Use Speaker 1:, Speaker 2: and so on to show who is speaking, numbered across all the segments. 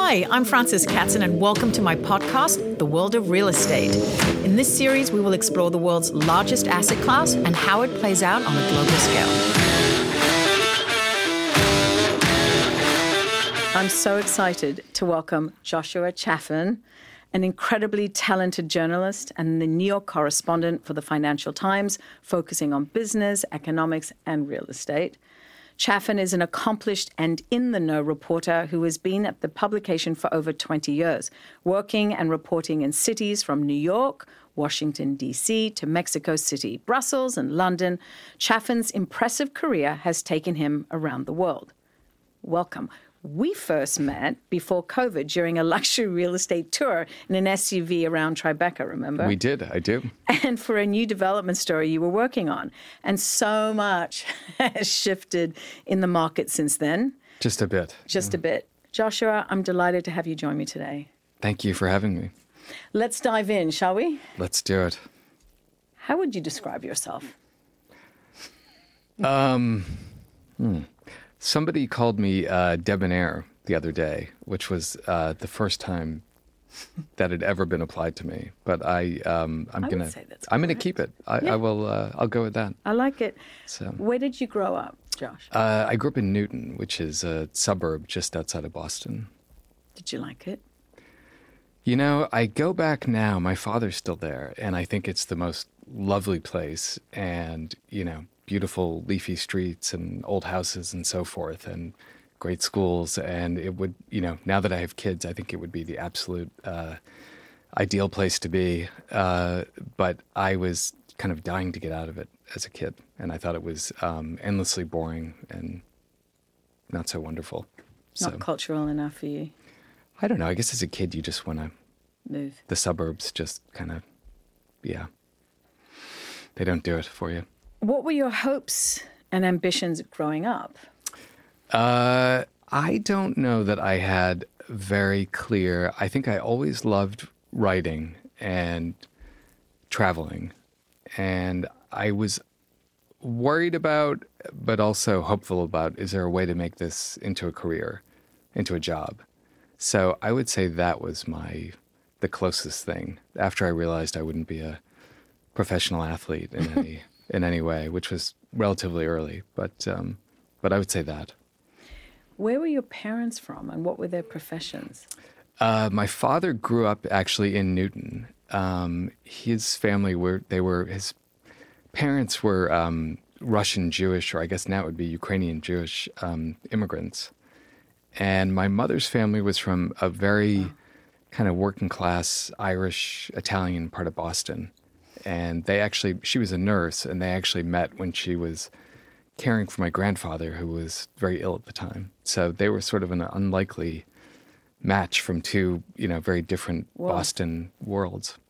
Speaker 1: Hi, I'm Frances Katzen, and welcome to my podcast, The World of Real Estate. In this series, we will explore the world's largest asset class and how it plays out on a global scale. I'm so excited to welcome Joshua Chaffin, an incredibly talented journalist and the New York correspondent for the Financial Times, focusing on business, economics, and real estate. Chaffin is an accomplished and in-the-know reporter who has been at the publication for over 20 years, working and reporting in cities from New York, Washington, D.C., to Mexico City, Brussels, and London. Chaffin's impressive career has taken him around the world. Welcome. We first met before COVID during a luxury real estate tour in an SUV around Tribeca, remember?
Speaker 2: We did, I do.
Speaker 1: And for a new development story you were working on. And so much has shifted in the market since then.
Speaker 2: Just a bit.
Speaker 1: Just a bit. Joshua, I'm delighted to have you join me today.
Speaker 2: Thank you for having me.
Speaker 1: Let's dive in, shall we?
Speaker 2: Let's do it.
Speaker 1: How would you describe yourself?
Speaker 2: Somebody called me debonair the other day, which was the first time that had ever been applied to me. But I'm gonna keep it. I will. I'll go with that.
Speaker 1: I like it.
Speaker 2: So,
Speaker 1: where did you grow up, Josh?
Speaker 2: I grew up in Newton, which is a suburb just outside of Boston.
Speaker 1: Did you like it?
Speaker 2: You know, I go back now. My father's still there, and I think it's the most lovely place. And beautiful leafy streets and old houses and so forth, and great schools. And it would, now that I have kids, I think it would be the absolute ideal place to be. But I was kind of dying to get out of it as a kid. And I thought it was endlessly boring and not so wonderful.
Speaker 1: Not cultural enough for you?
Speaker 2: I don't know. I guess as a kid, you just want to
Speaker 1: move. The
Speaker 2: suburbs just kind of, they don't do it for you.
Speaker 1: What were your hopes and ambitions growing up?
Speaker 2: I don't know that I had very clear. I think I always loved writing and traveling. And I was worried about, but also hopeful about, is there a way to make this into a career, into a job? So I would say that was the closest thing after I realized I wouldn't be a professional athlete in any way, which was relatively early, but I would say that.
Speaker 1: Where were your parents from, and what were their professions?
Speaker 2: My father grew up actually in Newton. His family his parents were Russian Jewish, or I guess now it would be Ukrainian Jewish immigrants. And my mother's family was from a very kind of working class Irish Italian part of Boston. And she was a nurse, and they actually met when she was caring for my grandfather, who was very ill at the time. So they were sort of an unlikely match from two, very different Boston worlds.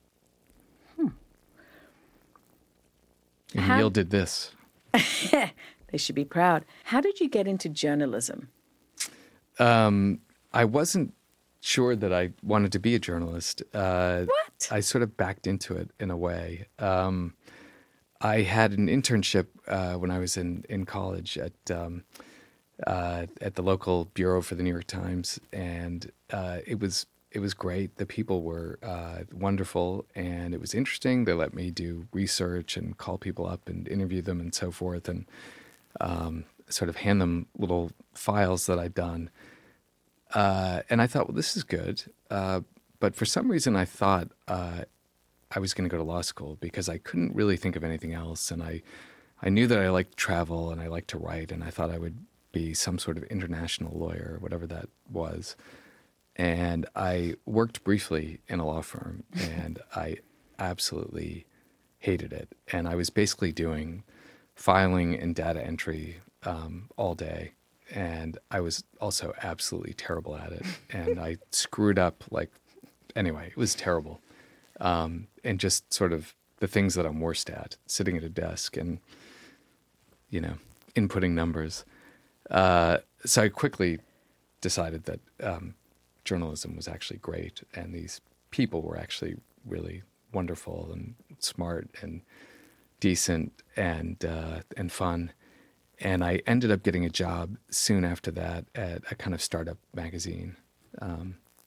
Speaker 2: And Yale did this.
Speaker 1: They should be proud. How did you get into journalism?
Speaker 2: I wasn't sure that I wanted to be a journalist.
Speaker 1: What?
Speaker 2: I sort of backed into it in a way. I had an internship when I was in college at the local bureau for the New York Times, and it was great. The people were wonderful, and it was interesting. They let me do research and call people up and interview them and so forth, and sort of hand them little files that I'd done. And I thought, well, this is good. But for some reason, I thought I was going to go to law school because I couldn't really think of anything else. And I knew that I liked to travel and I liked to write, and I thought I would be some sort of international lawyer, whatever that was. And I worked briefly in a law firm, and I absolutely hated it. And I was basically doing filing and data entry all day. And I was also absolutely terrible at it. And I screwed up, anyway, it was terrible. And just sort of the things that I'm worst at, sitting at a desk and, inputting numbers. So I quickly decided that journalism was actually great, and these people were actually really wonderful and smart and decent and fun. And I ended up getting a job soon after that at a kind of startup magazine.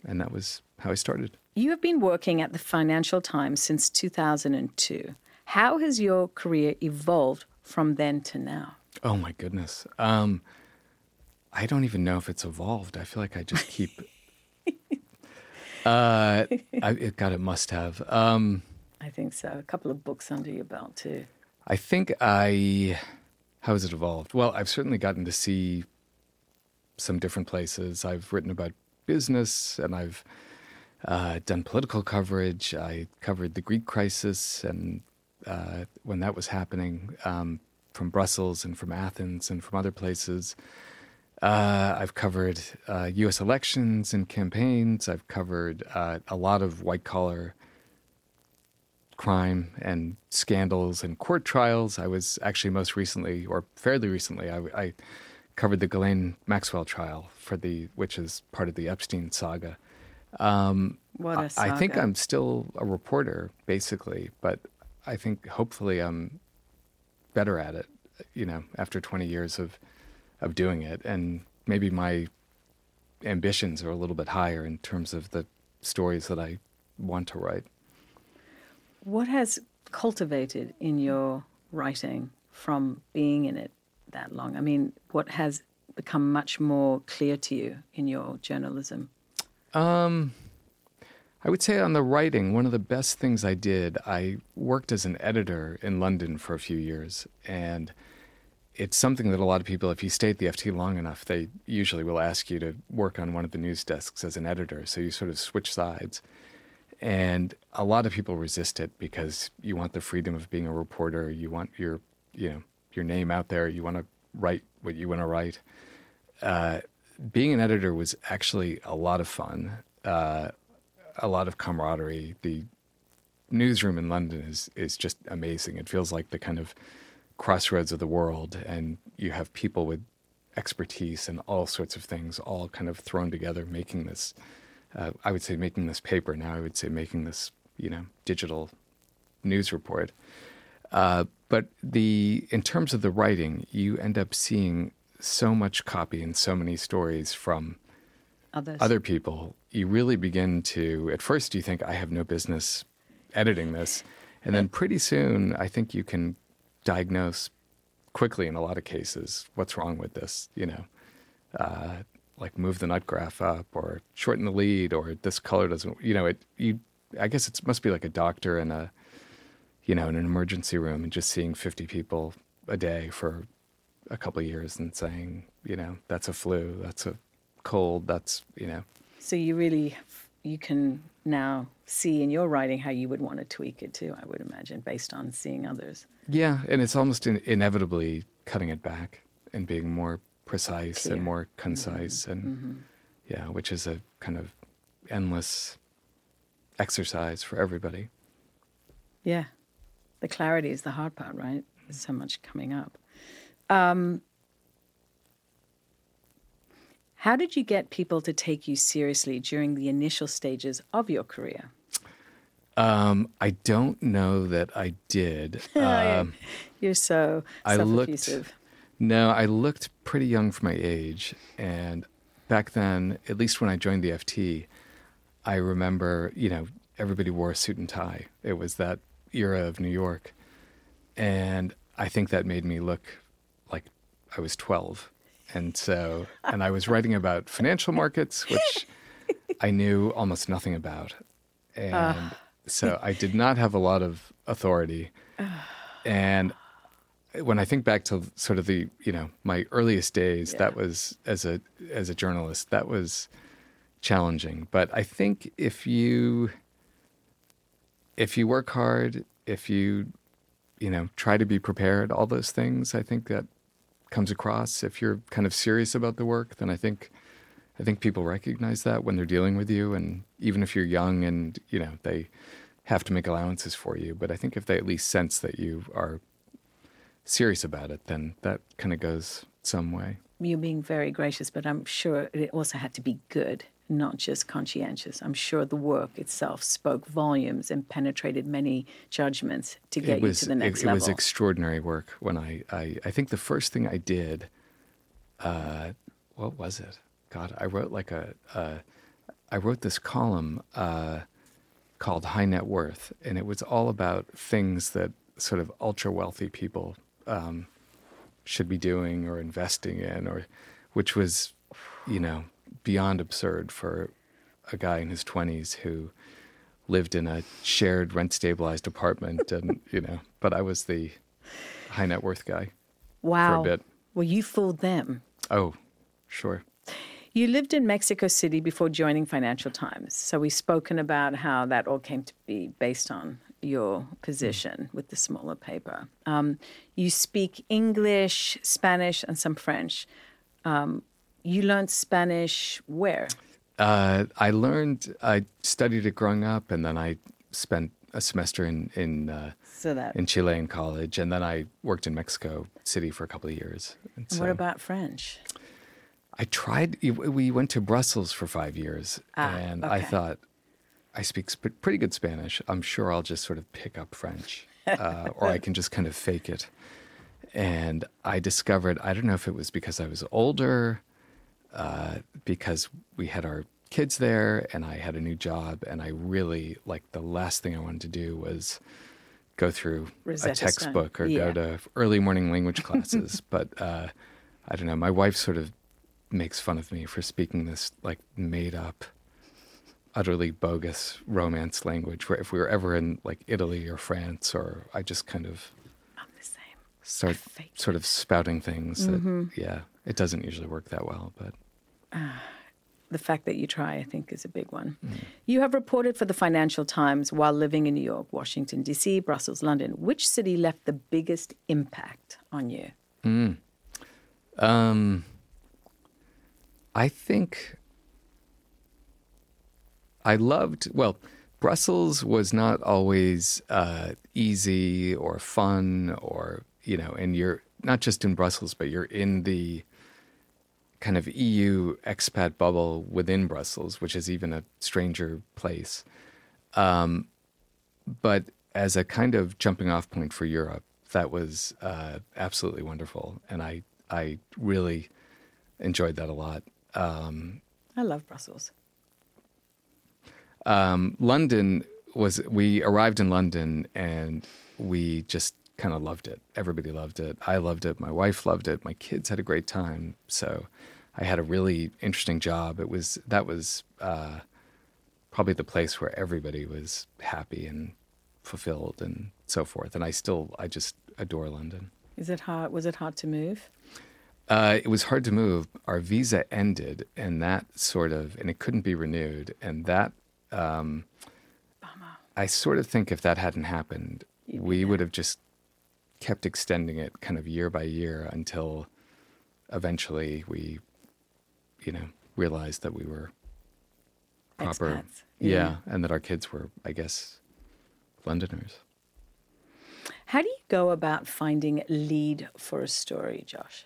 Speaker 2: And that was how I started.
Speaker 1: You have been working at the Financial Times since 2002. How has your career evolved from then to now?
Speaker 2: Oh, my goodness. I don't even know if it's evolved. I feel like I just keep... God, it must have.
Speaker 1: I think so. A couple of books under your belt, too.
Speaker 2: I think how has it evolved? Well, I've certainly gotten to see some different places. I've written about business, and I've done political coverage. I covered the Greek crisis, and when that was happening, from Brussels and from Athens and from other places. I've covered U.S. elections and campaigns. I've covered a lot of white-collar crime and scandals and court trials. I was actually most recently, or fairly recently, I covered the Ghislaine Maxwell trial which is part of the Epstein saga.
Speaker 1: What a saga.
Speaker 2: I think I'm still a reporter, basically, but I think hopefully I'm better at it, after 20 years of doing it. And maybe my ambitions are a little bit higher in terms of the stories that I want to write.
Speaker 1: What has cultivated in your writing from being in it that long? I mean, what has become much more clear to you in your journalism?
Speaker 2: I would say on the writing, one of the best things I did, I worked as an editor in London for a few years. And it's something that a lot of people, if you stay at the FT long enough, they usually will ask you to work on one of the news desks as an editor. So you sort of switch sides. And a lot of people resist it because you want the freedom of being a reporter. You want your name out there. You want to write what you want to write. Being an editor was actually a lot of fun, a lot of camaraderie. The newsroom in London is just amazing. It feels like the kind of crossroads of the world, and you have people with expertise and all sorts of things all kind of thrown together, making this, I would say making this paper. Now I would say making this, digital news report. But in terms of the writing, you end up seeing so much copy and so many stories from other people. You really begin to, at first you think, I have no business editing this. And then pretty soon, I think you can diagnose quickly in a lot of cases what's wrong with this, like move the nut graph up or shorten the lead, or this color doesn't, I guess it must be like a doctor in in an emergency room and just seeing 50 people a day for a couple of years and saying, that's a flu, that's a cold, that's.
Speaker 1: So you can now see in your writing how you would want to tweak it too, I would imagine, based on seeing others.
Speaker 2: Yeah, and it's almost inevitably cutting it back and being more precise and more concise, and which is a kind of endless exercise for everybody.
Speaker 1: Yeah, the clarity is the hard part, right? There's so much coming up. How did you get people to take you seriously during the initial stages of your career?
Speaker 2: I don't know that I did.
Speaker 1: You're so self-effusive.
Speaker 2: I looked pretty young for my age. And back then, at least when I joined the FT, I remember, everybody wore a suit and tie. It was that era of New York. And I think that made me look like I was 12. And I was writing about financial markets, which I knew almost nothing about. And so I did not have a lot of authority. And when I think back to sort of the, my earliest days, that was as a journalist, that was challenging. But I think if you work hard, if you try to be prepared, all those things, I think that comes across. If you're kind of serious about the work, then I think people recognize that when they're dealing with you. And even if you're young and, they have to make allowances for you. But I think if they at least sense that you are serious about it, then that kind of goes some way.
Speaker 1: You're being very gracious, but I'm sure it also had to be good, not just conscientious. I'm sure the work itself spoke volumes and penetrated many judgments to get you to the next level.
Speaker 2: It was extraordinary work. When I think the first thing I did, what was it? God, I wrote like I wrote this column called High Net Worth, and it was all about things that sort of ultra wealthy people should be doing or investing in, or which was, beyond absurd for a guy in his 20s who lived in a shared rent-stabilized apartment, and but I was the high net worth guy.
Speaker 1: Wow.
Speaker 2: For a bit.
Speaker 1: Well, you fooled them.
Speaker 2: Oh, sure.
Speaker 1: You lived in Mexico City before joining Financial Times. So we've spoken about how that all came to be based on your position with the smaller paper. You speak English, Spanish, and some French. You learned Spanish where? I
Speaker 2: studied it growing up, and then I spent a semester in Chilean college, and then I worked in Mexico City for a couple of years.
Speaker 1: And what about French?
Speaker 2: I tried. We went to Brussels for 5 years, and okay. I thought, I speak pretty good Spanish. I'm sure I'll just sort of pick up French, or I can just kind of fake it. And I discovered, I don't know if it was because I was older, because we had our kids there, and I had a new job, and I really, the last thing I wanted to do was go through a textbook or go to early morning language classes. But I don't know, my wife sort of makes fun of me for speaking this made up, utterly bogus romance language, where if we were ever in Italy or France, or I just kind of
Speaker 1: I'm the same.
Speaker 2: Start sort of spouting things that, it doesn't usually work that well, but
Speaker 1: the fact that you try, I think, is a big one. You have reported for the Financial Times while living in New York, Washington, D.C., Brussels, London. Which city left the biggest impact on you?
Speaker 2: I think I loved, Brussels was not always easy or fun, or, and you're not just in Brussels, but you're in the kind of EU expat bubble within Brussels, which is even a stranger place. But as a kind of jumping off point for Europe, that was absolutely wonderful. And I really enjoyed that a lot.
Speaker 1: I love Brussels.
Speaker 2: We arrived in London and we just kind of loved it. Everybody loved it. I loved it. My wife loved it. My kids had a great time. So I had a really interesting job. That was probably the place where everybody was happy and fulfilled and so forth. And I just adore London.
Speaker 1: Is it hard? Was it hard to move?
Speaker 2: It was hard to move. Our visa ended, and it couldn't be renewed. And that,
Speaker 1: Bummer.
Speaker 2: I sort of think if that hadn't happened, we would have just kept extending it kind of year by year until eventually we, realized that we were proper.
Speaker 1: Expats.
Speaker 2: Yeah, and that our kids were, I guess, Londoners.
Speaker 1: How do you go about finding a lead for a story, Josh?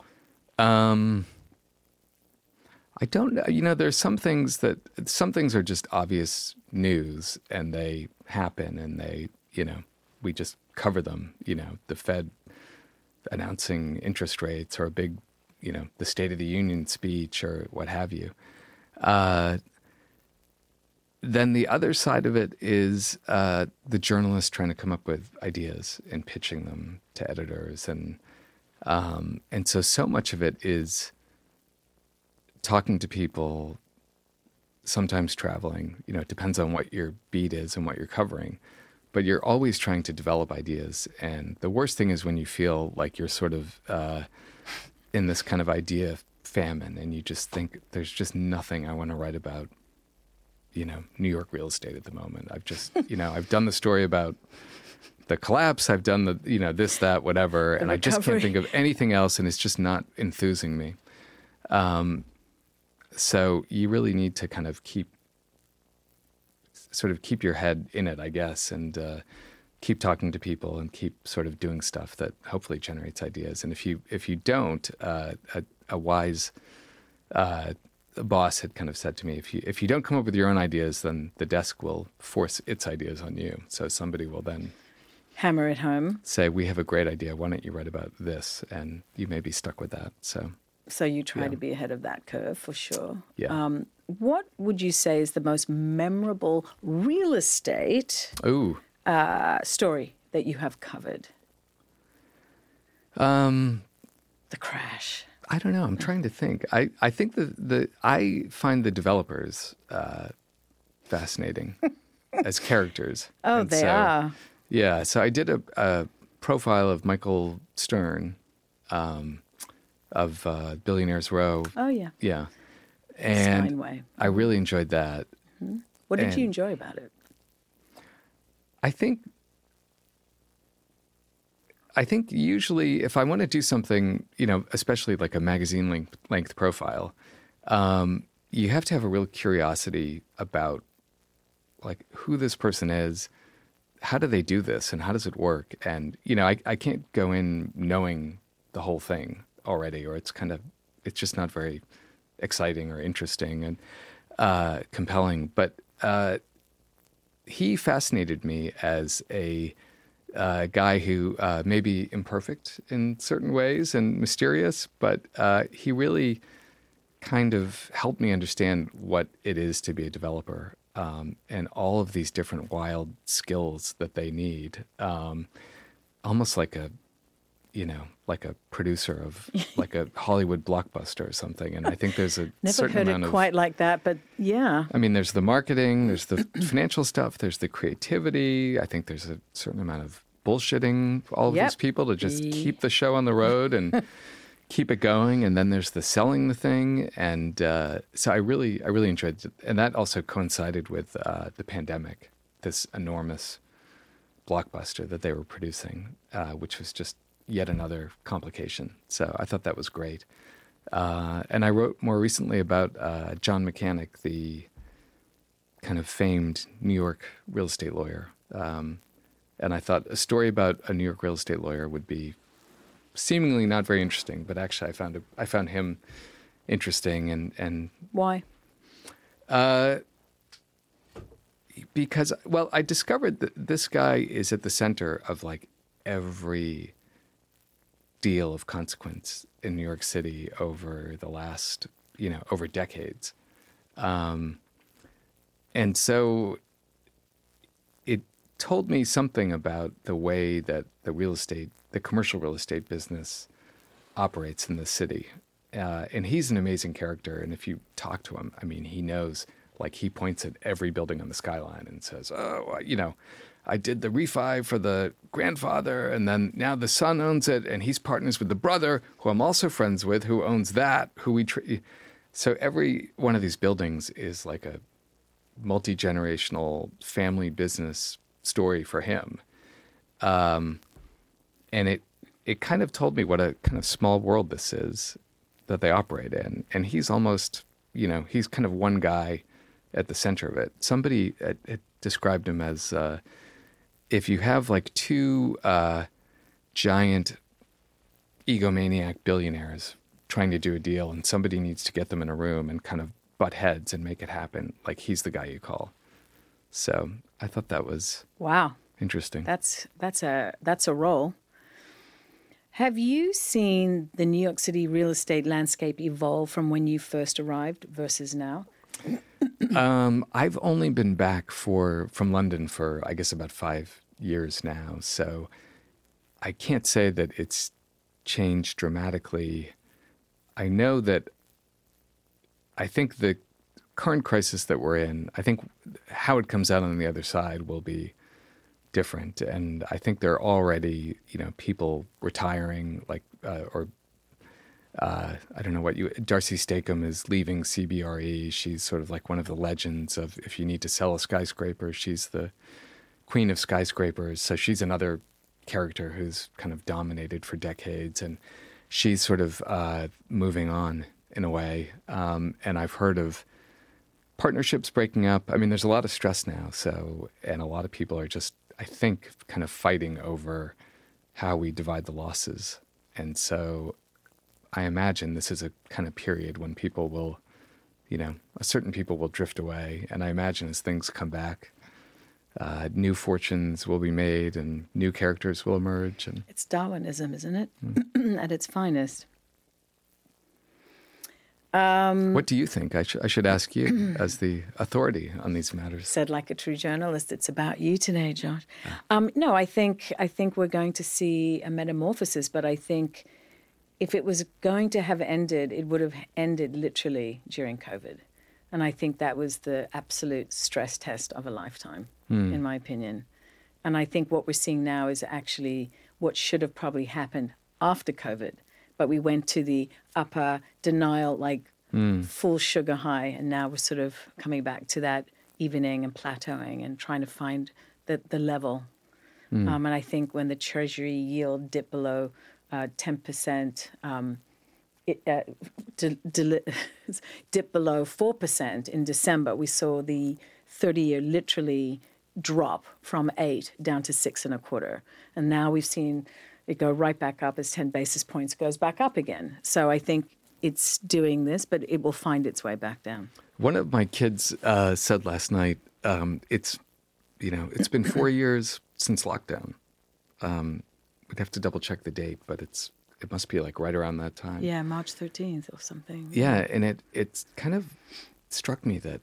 Speaker 2: I don't know. There's some things are just obvious news and they happen and they, we just cover them, the Fed announcing interest rates or a big, the State of the Union speech or what have you. Then the other side of it is the journalist trying to come up with ideas and pitching them to editors. And so much of it is talking to people, sometimes traveling, it depends on what your beat is and what you're covering, but you're always trying to develop ideas. And the worst thing is when you feel like you're sort of in this kind of idea famine and you just think there's just nothing I want to write about, New York real estate at the moment. I've just, I've done the story about the collapse. I've done the, this, that, whatever. And I just can't think of anything else. And it's just not enthusing me. So you really need to kind of keep your head in it, I guess, and keep talking to people and keep sort of doing stuff that hopefully generates ideas. And if you don't, a wise boss had kind of said to me, if you don't come up with your own ideas, then the desk will force its ideas on you. So somebody will then
Speaker 1: hammer it home.
Speaker 2: Say, we have a great idea. Why don't you write about this? And you may be stuck with that. So
Speaker 1: you try to be ahead of that curve for sure.
Speaker 2: Yeah.
Speaker 1: what would you say is the most memorable real estate
Speaker 2: Ooh.
Speaker 1: story that you have covered? The crash.
Speaker 2: I don't know. I'm trying to think. I think I find the developers fascinating as characters.
Speaker 1: Oh,
Speaker 2: And
Speaker 1: they
Speaker 2: so,
Speaker 1: are.
Speaker 2: Yeah. So I did a profile of Michael Stern of Billionaires Row.
Speaker 1: Oh, yeah.
Speaker 2: Yeah. And
Speaker 1: Steinway.
Speaker 2: I really enjoyed that.
Speaker 1: What did
Speaker 2: and-
Speaker 1: you enjoy about it?
Speaker 2: I think usually if I want to do something, especially like a magazine length profile, you have to have a real curiosity about like who this person is, how do they do this, and how does it work? And, I can't go in knowing the whole thing already, or it's just not very exciting or interesting and compelling. But he fascinated me as a guy who may be imperfect in certain ways and mysterious, but he really kind of helped me understand what it is to be a developer and all of these different wild skills that they need, almost like a producer of like a Hollywood blockbuster or something. And I think there's a
Speaker 1: Never
Speaker 2: certain
Speaker 1: heard
Speaker 2: amount
Speaker 1: it
Speaker 2: of
Speaker 1: quite like that, but yeah.
Speaker 2: I mean, there's the marketing, there's the financial stuff, there's the creativity. I think there's a certain amount of bullshitting all of
Speaker 1: Yep.
Speaker 2: these people to just keep the show on the road and keep it going. And then there's the selling the thing. And so I really enjoyed it. And that also coincided with the pandemic, this enormous blockbuster that they were producing, which was just yet another complication. So I thought that was great. And I wrote more recently about John Mechanic, the kind of famed New York real estate lawyer. And I thought a story about a New York real estate lawyer would be seemingly not very interesting, but actually I found him interesting and
Speaker 1: Why?
Speaker 2: because, well, I discovered that this guy is at the center of like every deal of consequence in New York City over the last, over decades. And so it told me something about the way that the commercial real estate business operates in the city. And he's an amazing character. And if you talk to him, I mean, he knows, like he points at every building on the skyline and says, oh, I did the refi for the grandfather, and then now the son owns it, and he's partners with the brother, who I'm also friends with, who owns that, So every one of these buildings is like a multi-generational family business story for him. And it kind of told me what a kind of small world this is that they operate in. And he's almost, he's kind of one guy at the center of it. Somebody it described him as if you have like two giant egomaniac billionaires trying to do a deal and somebody needs to get them in a room and kind of butt heads and make it happen, like he's the guy you call. So I thought that was
Speaker 1: Wow.
Speaker 2: interesting.
Speaker 1: That's a role. Have you seen the New York City real estate landscape evolve from when you first arrived versus now?
Speaker 2: I've only been back from London for, I guess, about 5 years now. So I can't say that it's changed dramatically. I know that I think the current crisis that we're in, I think how it comes out on the other side will be different. And I think there are already, people retiring, like, I don't know Darcy Stakem is leaving CBRE. She's sort of like one of the legends of, if you need to sell a skyscraper, she's the queen of skyscrapers. So she's another character who's kind of dominated for decades. And she's sort of moving on in a way. And I've heard of partnerships breaking up. I mean, there's a lot of stress now. And a lot of people are just, I think, kind of fighting over how we divide the losses. And so I imagine this is a kind of period when people will, certain people will drift away. And I imagine as things come back, new fortunes will be made and new characters will emerge. And
Speaker 1: It's Darwinism, isn't it? At its finest.
Speaker 2: What do you think? I should ask you as the authority on these matters.
Speaker 1: Said like a true journalist, it's about you today, Josh. No, I think we're going to see a metamorphosis, but I think if it was going to have ended, it would have ended literally during COVID. And I think that was the absolute stress test of a lifetime, in my opinion. And I think what we're seeing now is actually what should have probably happened after COVID. But we went to the upper denial, like full sugar high. And now we're sort of coming back to that evening and plateauing and trying to find the level. And I think when the Treasury yield dipped below 10%, dipped below 4% in December, we saw the 30-year literally drop from 8 down to 6.25. And now we've seen it go right back up as 10 basis points goes back up again. So I think it's doing this, but it will find its way back down.
Speaker 2: One of my kids said last night, it's been 4 years since lockdown. We'd have to double check the date, but it must be like right around that time.
Speaker 1: Yeah, March 13th or something.
Speaker 2: Yeah, and it's kind of struck me that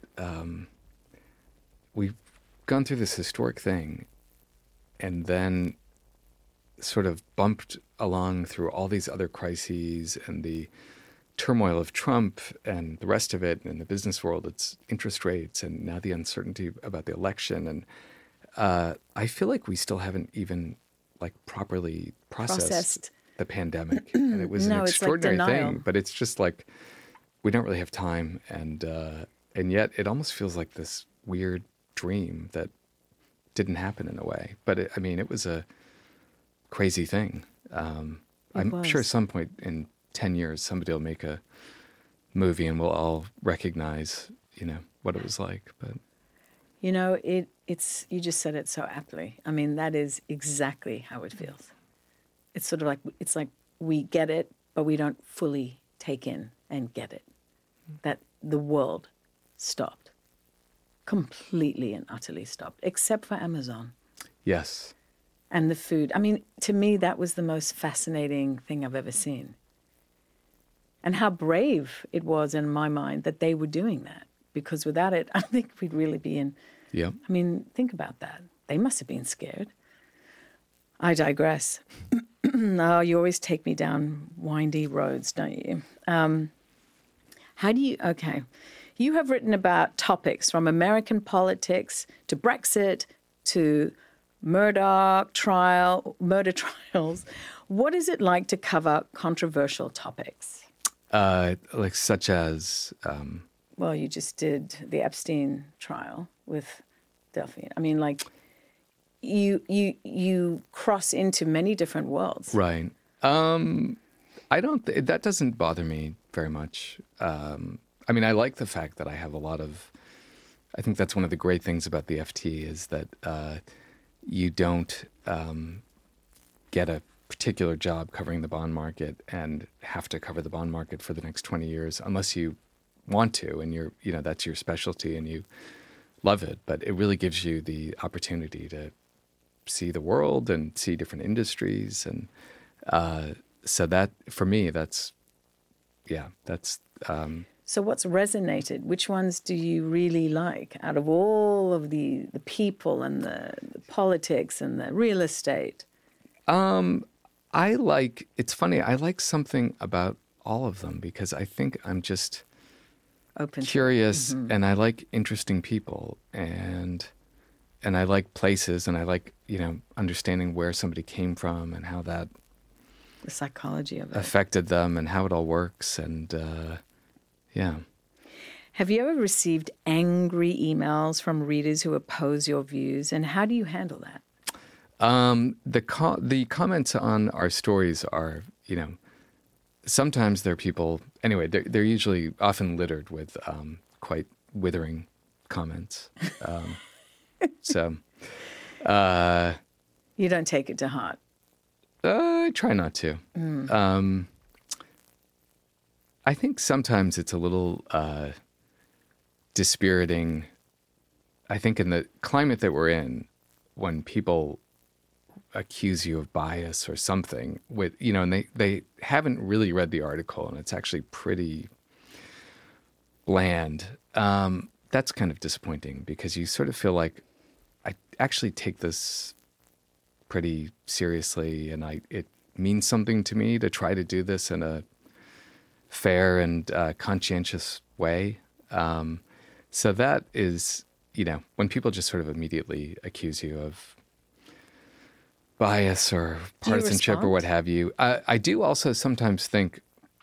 Speaker 2: we've gone through this historic thing and then sort of bumped along through all these other crises and the turmoil of Trump and the rest of it, and in the business world, it's interest rates and now the uncertainty about the election. And I feel like we still haven't even like properly processed the pandemic. And it was an extraordinary thing, but it's just like we don't really have time. And yet it almost feels like this weird dream that didn't happen in a way. But it was a crazy thing. I'm sure at some point in 10 years, somebody will make a movie and we'll all recognize, what it was like. But
Speaker 1: it's you just said it so aptly. I mean, that is exactly how it feels. It's sort of like we get it, but we don't fully take in and get it. That the world stopped, completely and utterly stopped, except for Amazon.
Speaker 2: Yes.
Speaker 1: And the food. I mean, to me, that was the most fascinating thing I've ever seen. And how brave it was in my mind that they were doing that. Because without it, I think we'd really be in...
Speaker 2: Yeah.
Speaker 1: I mean, think about that. They must have been scared. I digress. No, you always take me down windy roads, don't you? Okay. You have written about topics from American politics to Brexit to murder trials. What is it like to cover controversial topics?
Speaker 2: Like such as...
Speaker 1: Well, you just did the Epstein trial with Delphine. I mean, like, you cross into many different worlds.
Speaker 2: Right. That doesn't bother me very much. I like the fact that I have a lot of... I think that's one of the great things about the FT is that you don't get a particular job covering the bond market and have to cover the bond market for the next 20 years unless you want to, and that's your specialty and you love it. But it really gives you the opportunity to see the world and see different industries. And so that, for me, that's...
Speaker 1: So what's resonated? Which ones do you really like out of all of the people and the politics and the real estate?
Speaker 2: It's funny, I like something about all of them because I think I'm just curious and I like interesting people and I like places and I like, understanding where somebody came from and how that...
Speaker 1: The psychology of it.
Speaker 2: Affected them and how it all works and, yeah.
Speaker 1: Have you ever received angry emails from readers who oppose your views and how do you handle that?
Speaker 2: The comments on our stories are, sometimes they're people, anyway, they're usually often littered with quite withering comments.
Speaker 1: You don't take it to heart?
Speaker 2: I try not to. I think sometimes it's a little dispiriting. I think in the climate that we're in, when people accuse you of bias or something and they haven't really read the article and it's actually pretty bland. That's kind of disappointing because you sort of feel like I actually take this pretty seriously, and it means something to me to try to do this in a fair and conscientious way. So that is, when people just sort of immediately accuse you of bias or partisanship or what have you, I do also sometimes think,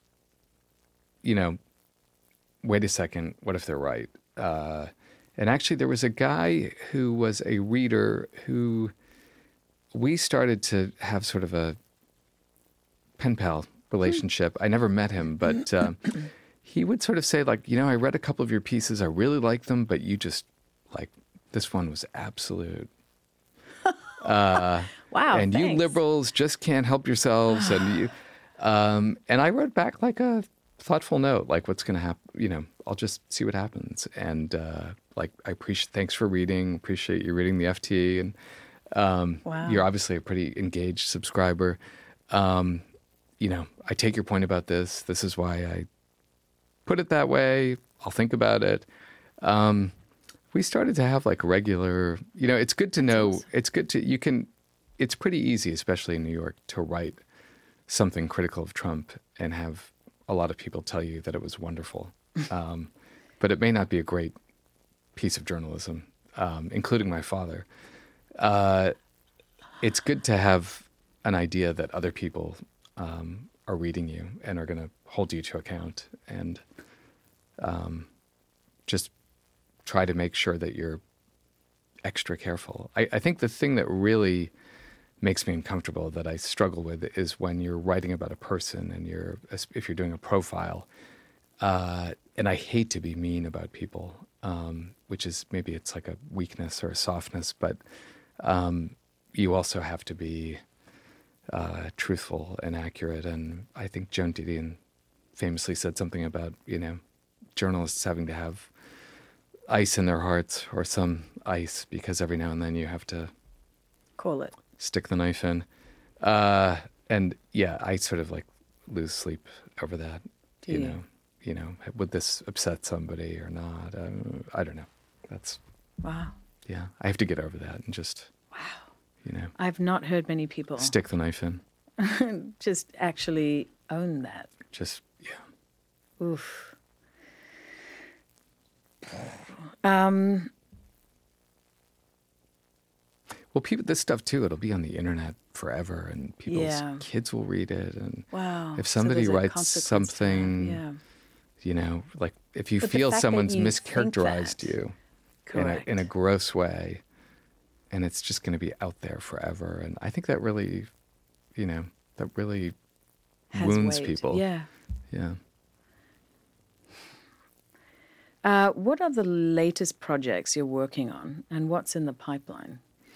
Speaker 2: wait a second, what if they're right? And actually, there was a guy who was a reader who we started to have sort of a pen pal relationship. I never met him, but he would sort of say, like, I read a couple of your pieces. I really liked them, but you just, like, this one was absolute.
Speaker 1: Wow,
Speaker 2: and
Speaker 1: thanks.
Speaker 2: You liberals just can't help yourselves. And I wrote back like a thoughtful note, like, what's going to happen? I'll just see what happens. And thanks for reading. Appreciate you reading the FT. And
Speaker 1: wow.
Speaker 2: You're obviously a pretty engaged subscriber. I take your point about this. This is why I put it that way. I'll think about it. We started to have like regular, it's good to know, it's pretty easy, especially in New York, to write something critical of Trump and have a lot of people tell you that it was wonderful. But it may not be a great piece of journalism, including my father. It's good to have an idea that other people are reading you and are going to hold you to account, and just try to make sure that you're extra careful. I think the thing that really makes me uncomfortable, that I struggle with, is when you're writing about a person and if you're doing a profile, and I hate to be mean about people, which is, maybe it's like a weakness or a softness, but you also have to be truthful and accurate. And I think Joan Didion famously said something about, journalists having to have ice in their hearts, or some ice, because every now and then you have to
Speaker 1: call it,
Speaker 2: stick the knife in. And yeah, I sort of like lose sleep over that. Would this upset somebody or not? I don't know. That's
Speaker 1: wow.
Speaker 2: Yeah, I have to get over that and just
Speaker 1: I've not heard many people
Speaker 2: stick the knife in.
Speaker 1: just actually own that.
Speaker 2: Just
Speaker 1: Oof.
Speaker 2: Well, this stuff too, it'll be on the internet forever, and people's kids will read it. And
Speaker 1: wow.
Speaker 2: If somebody writes something, like if you feel someone's mischaracterized you in a gross way, and it's just going to be out there forever. And I think that really, wounds people.
Speaker 1: Yeah.
Speaker 2: Yeah.
Speaker 1: What are the latest projects you're working on, and what's in the pipeline?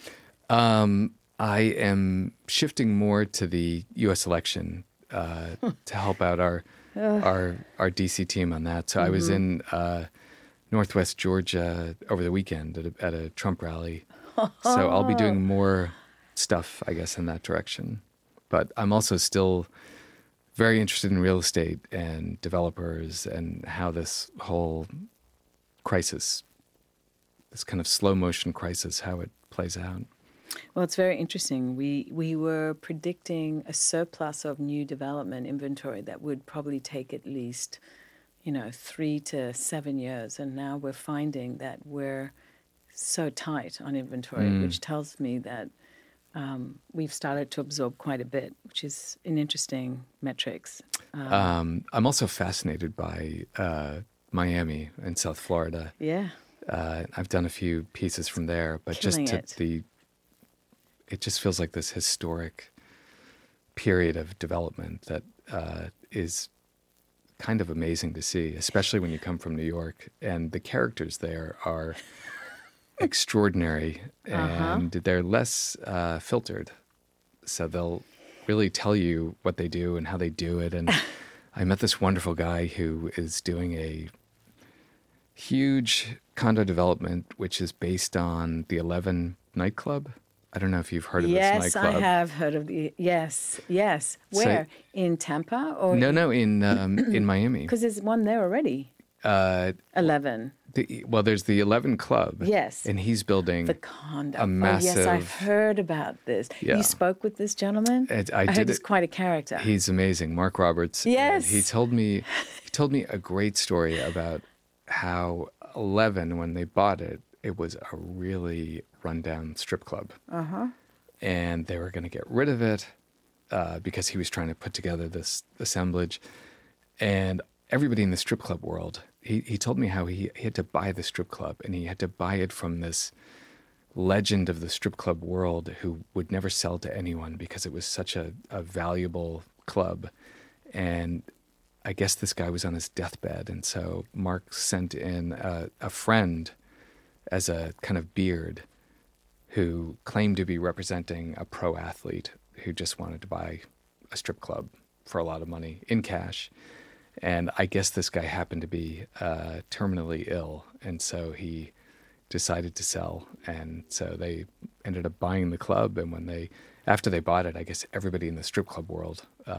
Speaker 2: I am shifting more to the U.S. election to help out our DC team on that. So I was in Northwest Georgia over the weekend at a Trump rally. So I'll be doing more stuff, I guess, in that direction. But I'm also still very interested in real estate and developers and how this whole crisis, this kind of slow motion crisis, how it plays out.
Speaker 1: Well, it's very interesting. We were predicting a surplus of new development inventory that would probably take at least, 3 to 7 years. And now we're finding that we're so tight on inventory, which tells me that we've started to absorb quite a bit, which is an interesting metrics.
Speaker 2: I'm also fascinated by Miami and South Florida.
Speaker 1: Yeah.
Speaker 2: I've done a few pieces from there, but it just feels like this historic period of development that is kind of amazing to see, especially when you come from New York. And the characters there are extraordinary, and they're less filtered. So they'll really tell you what they do and how they do it. And I met this wonderful guy who is doing a huge condo development, which is based on the 11 nightclub. I don't know if you've heard of this nightclub.
Speaker 1: Yes, I have heard of the. Yes. Where? In Tampa or
Speaker 2: no, in Miami.
Speaker 1: Because there's one there already. 11.
Speaker 2: Well, there's the 11 Club.
Speaker 1: Yes.
Speaker 2: And he's building
Speaker 1: The condo.
Speaker 2: a massive...
Speaker 1: Oh, yes, I've heard about this.
Speaker 2: Yeah.
Speaker 1: You spoke with this gentleman?
Speaker 2: I
Speaker 1: heard
Speaker 2: did
Speaker 1: he's
Speaker 2: it.
Speaker 1: quite a character.
Speaker 2: He's amazing, Mark Roberts.
Speaker 1: Yes.
Speaker 2: And he told me a great story about how 11, when they bought it, it was a really rundown strip club. Uh-huh. And they were going to get rid of it because he was trying to put together this assemblage. And everybody in the strip club world, he told me how he had to buy the strip club, and he had to buy it from this legend of the strip club world who would never sell to anyone because it was such a valuable club. And I guess this guy was on his deathbed, and so Mark sent in a friend as a kind of beard who claimed to be representing a pro athlete who just wanted to buy a strip club for a lot of money in cash. And I guess this guy happened to be terminally ill, and so he decided to sell. And so they ended up buying the club. And after they bought it, I guess everybody in the strip club world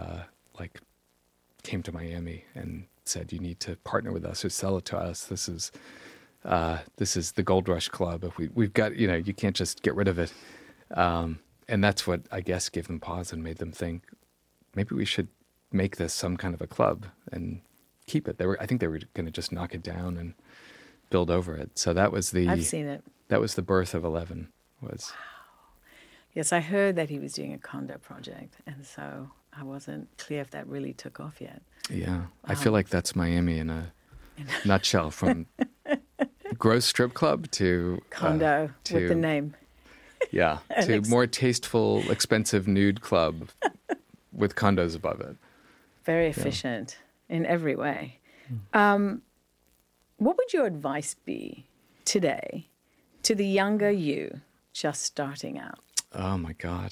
Speaker 2: came to Miami and said, "You need to partner with us or sell it to us. This is the Gold Rush Club. If we've got, you can't just get rid of it." And that's what I guess gave them pause and made them think maybe we should make this some kind of a club and keep it. I think they were going to just knock it down and build over it. So that was
Speaker 1: I've seen it.
Speaker 2: That was the birth of 11. Was
Speaker 1: Yes, I heard that he was doing a condo project, and so I wasn't clear if that really took off yet.
Speaker 2: Yeah, I feel like that's Miami in a nutshell, from gross strip club to
Speaker 1: condo with the name.
Speaker 2: Yeah, to more tasteful, expensive nude club with condos above it.
Speaker 1: Very efficient in every way. What would your advice be today to the younger you just starting out?
Speaker 2: Oh, my God.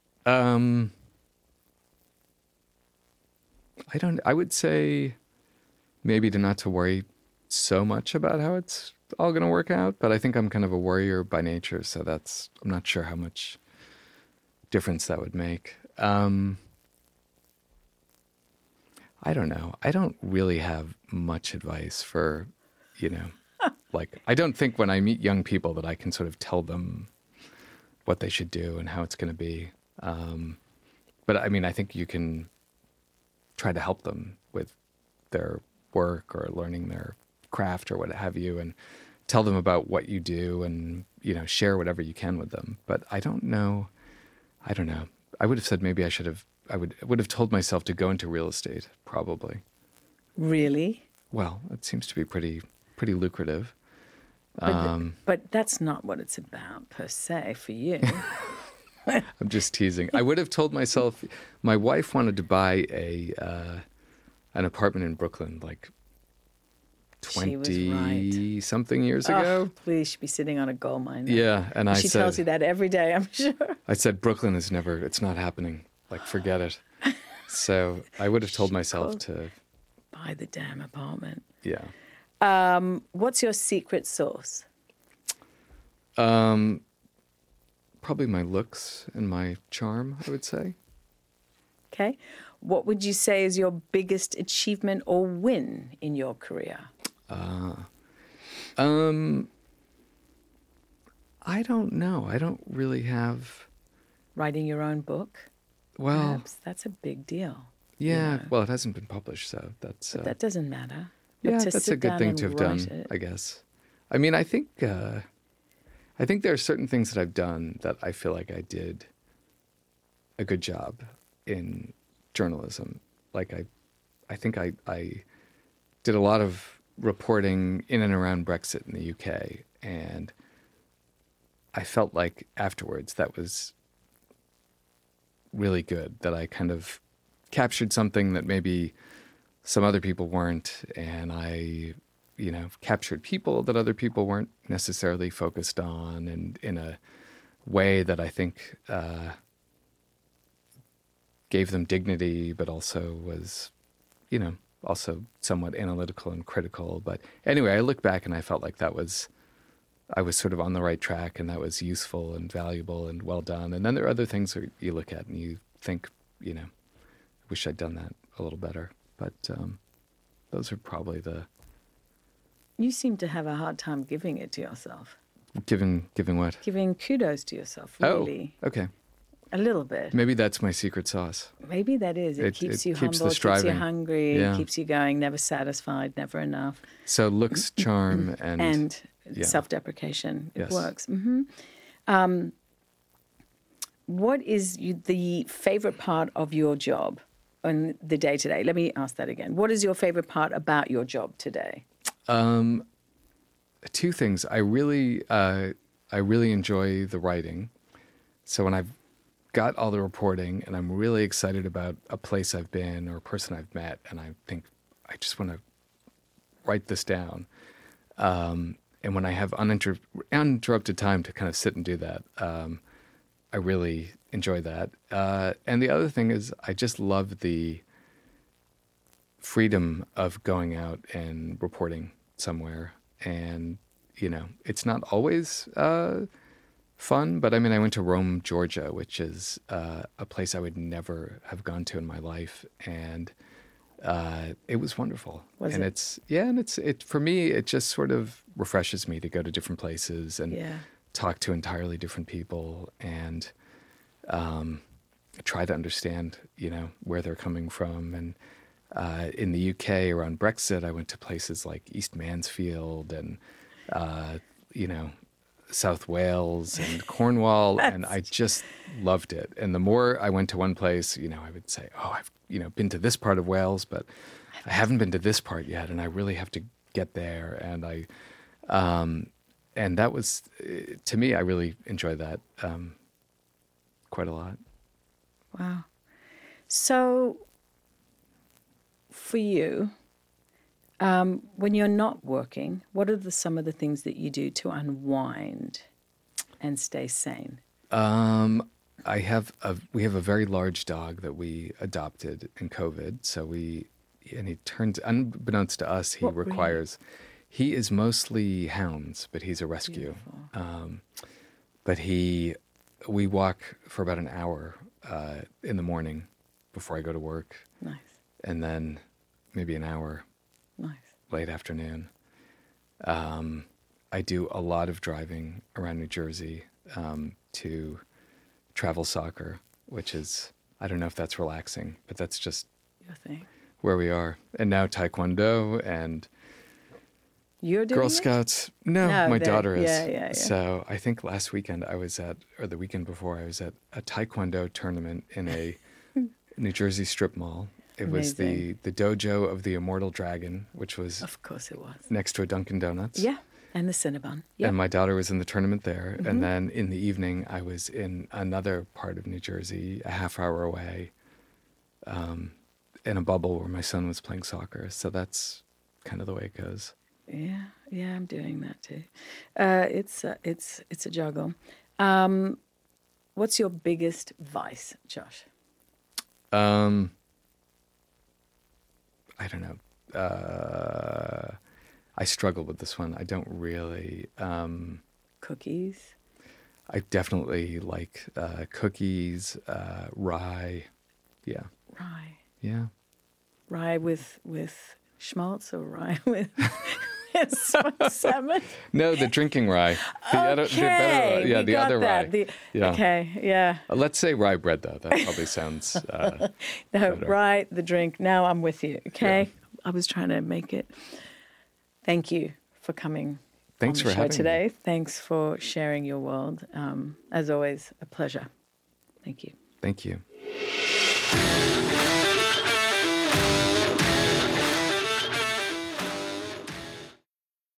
Speaker 2: I would say maybe not to worry so much about how it's all going to work out, but I think I'm kind of a worrier by nature, so I'm not sure how much difference that would make. I don't know. I don't really have much advice for, I don't think when I meet young people that I can sort of tell them what they should do and how it's going to be. But I mean, I think you can try to help them with their work or learning their craft or what have you, and tell them about what you do and, share whatever you can with them. But I don't know. I would have said maybe I would have told myself to go into real estate, probably.
Speaker 1: Really?
Speaker 2: Well, it seems to be pretty lucrative.
Speaker 1: But that's not what it's about per se for you.
Speaker 2: I'm just teasing. I would have told myself, my wife wanted to buy an apartment in Brooklyn, like 20-something years ago.
Speaker 1: Please, she'd be sitting on a gold mine.
Speaker 2: Yeah, and
Speaker 1: she tells you that every day, I'm sure.
Speaker 2: I said, Brooklyn it's not happening. Like, forget it. So I would have told myself to
Speaker 1: buy the damn apartment.
Speaker 2: Yeah.
Speaker 1: What's your secret sauce?
Speaker 2: Probably my looks and my charm, I would say.
Speaker 1: Okay. What would you say is your biggest achievement or win in your career?
Speaker 2: I don't know. I don't really have...
Speaker 1: Writing your own book?
Speaker 2: Well...
Speaker 1: Perhaps that's a big deal.
Speaker 2: Yeah. Well, it hasn't been published, so that's...
Speaker 1: But that doesn't matter.
Speaker 2: Yeah, that's a good thing to have done, I guess. I mean, I think there are certain things that I've done that I feel like I did a good job in journalism. Like I think I did a lot of reporting in and around Brexit in the UK, and I felt like afterwards that was really good, that I kind of captured something that maybe some other people weren't, and I, captured people that other people weren't necessarily focused on, and in a way that I think gave them dignity, but also was, also somewhat analytical and critical. But anyway, I look back and I felt like I was sort of on the right track, and that was useful and valuable and well done. And then there are other things that you look at and you think, wish I'd done that a little better. But those are probably
Speaker 1: You seem to have a hard time giving it to yourself.
Speaker 2: Giving what?
Speaker 1: Giving kudos to yourself, really.
Speaker 2: Oh, okay.
Speaker 1: A little bit.
Speaker 2: Maybe that's my secret sauce.
Speaker 1: Maybe that is. It keeps you
Speaker 2: keeps
Speaker 1: humble,
Speaker 2: the striving.
Speaker 1: keeps you hungry,
Speaker 2: Yeah.
Speaker 1: keeps you going, never satisfied, never enough.
Speaker 2: So looks, charm, and yeah.
Speaker 1: Self-deprecation. It
Speaker 2: Yes.
Speaker 1: works. What is the favorite part of your job on the day-to-day? Let me ask that again. What is your favorite part about your job today?
Speaker 2: Two things. I really enjoy the writing. So when I've got all the reporting and I'm really excited about a place I've been or a person I've met, and I think I just want to write this down. And when I have uninterrupted time to kind of sit and do that, I really enjoy that. And the other thing is I just love the freedom of going out and reporting somewhere. And, you know, it's not always fun, but I mean, I went to Rome, Georgia, which is a place I would never have gone to in my life. And it was wonderful.
Speaker 1: Was it?
Speaker 2: It's for me, it just sort of refreshes me to go to different places and talk to entirely different people and try to understand, you know, where they're coming from. And in the UK around Brexit, I went to places like East Mansfield and, you know, South Wales and Cornwall, and I just loved it. And the more I went to one place, you know, I would say, oh, I've, you know, been to this part of Wales, but I haven't been to this part yet, and I really have to get there. And and that was, to me, I really enjoyed that quite a lot.
Speaker 1: Wow. So for you, when you're not working, what are some of the things that you do to unwind and stay sane?
Speaker 2: We have a very large dog that we adopted in COVID. So he turns, unbeknownst to us, he is mostly hounds, but he's a rescue. But we walk for about an hour in the morning before I go to work.
Speaker 1: Nice.
Speaker 2: And then maybe an hour late afternoon. I do a lot of driving around New Jersey to travel soccer, which is, I don't know if that's relaxing, but that's just
Speaker 1: your thing.
Speaker 2: Where we are. And now Taekwondo and
Speaker 1: You're doing
Speaker 2: Girl
Speaker 1: it?
Speaker 2: Scouts. No, my daughter is.
Speaker 1: Yeah.
Speaker 2: So I think last weekend or the weekend before, I was at a Taekwondo tournament in a New Jersey strip mall. It was the dojo of the Immortal Dragon, which was...
Speaker 1: Of course it was.
Speaker 2: Next to a Dunkin' Donuts.
Speaker 1: Yeah, and the Cinnabon. Yep.
Speaker 2: And my daughter was in the tournament there. Mm-hmm. And then in the evening, I was in another part of New Jersey, a half hour away, in a bubble where my son was playing soccer. So that's kind of the way it goes.
Speaker 1: Yeah, I'm doing that too. It's a juggle. What's your biggest vice, Josh?
Speaker 2: I don't know. I struggle with this one. I don't really...
Speaker 1: Cookies?
Speaker 2: I definitely like cookies, rye. Yeah.
Speaker 1: Rye?
Speaker 2: Yeah.
Speaker 1: Rye with schmaltz or rye with salmon?
Speaker 2: No, the drinking rye. The other rye.
Speaker 1: Okay, yeah.
Speaker 2: Let's say rye bread, though. That probably sounds better.
Speaker 1: Rye, the drink. Now I'm with you, okay? Yeah. I was trying to make it. Thank you for coming
Speaker 2: Thanks
Speaker 1: on the
Speaker 2: for
Speaker 1: show
Speaker 2: having
Speaker 1: today.
Speaker 2: me.
Speaker 1: Thanks for sharing your world. As always, a pleasure. Thank you.
Speaker 2: Thank you.